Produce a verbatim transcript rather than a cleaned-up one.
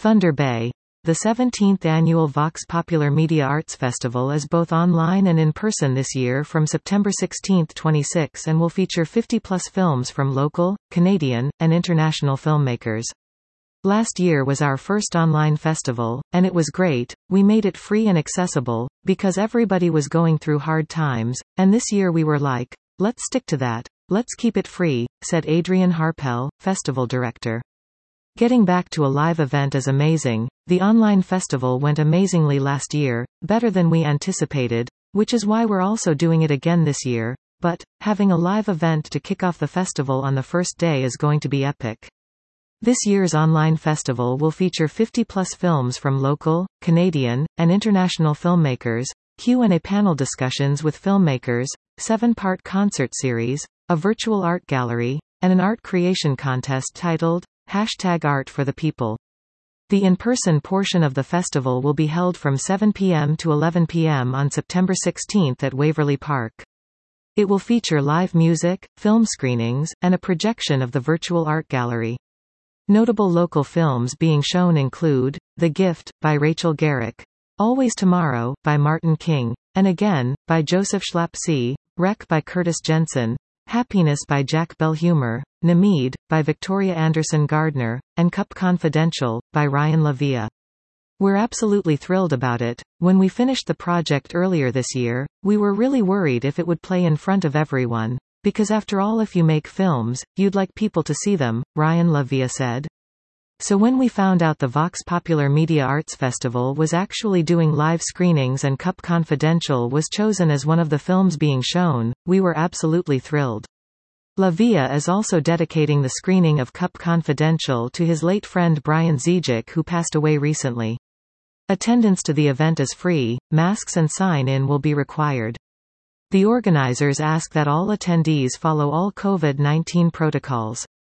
Thunder Bay. The seventeenth annual Vox Popular Media Arts Festival is both online and in person this year from September sixteenth to twenty-sixth and will feature fifty plus films from local, Canadian, and international filmmakers. Last year was our first online festival, and it was great. We made it free and accessible, because everybody was going through hard times, and this year we were like, let's stick to that. Let's keep it free, said Adrian Harpel, festival director. Getting back to a live event is amazing. The online festival went amazingly last year, better than we anticipated, which is why we're also doing it again this year, but having a live event to kick off the festival on the first day is going to be epic. This year's online festival will feature fifty plus films from local, Canadian, and international filmmakers, Q and A panel discussions with filmmakers, seven-part concert series, a virtual art gallery, and an art creation contest titled Hashtag Art for the People. The in-person portion of the festival will be held from seven p m to eleven p m on September sixteenth at Waverley Park. It will feature live music, film screenings, and a projection of the virtual art gallery. Notable local films being shown include The Gift, by Rachel Garrick, Always Tomorrow, by Martin King, and Again, by Joseph Schlapsy, Wreck by Curtis Jensen, Happiness by Jack Belhumer, Namid, by Victoria Anderson Gardner, and Cup Confidential, by Ryan Lavia. We're absolutely thrilled about it. When we finished the project earlier this year, we were really worried if it would play in front of everyone. Because after all, if you make films, you'd like people to see them, Ryan Lavia said. So when we found out the Vox Popular Media Arts Festival was actually doing live screenings and Cup Confidential was chosen as one of the films being shown, we were absolutely thrilled. Lavia is also dedicating the screening of Cup Confidential to his late friend Brian Zijic, who passed away recently. Attendance to the event is free, masks and sign-in will be required. The organizers ask that all attendees follow all COVID nineteen protocols.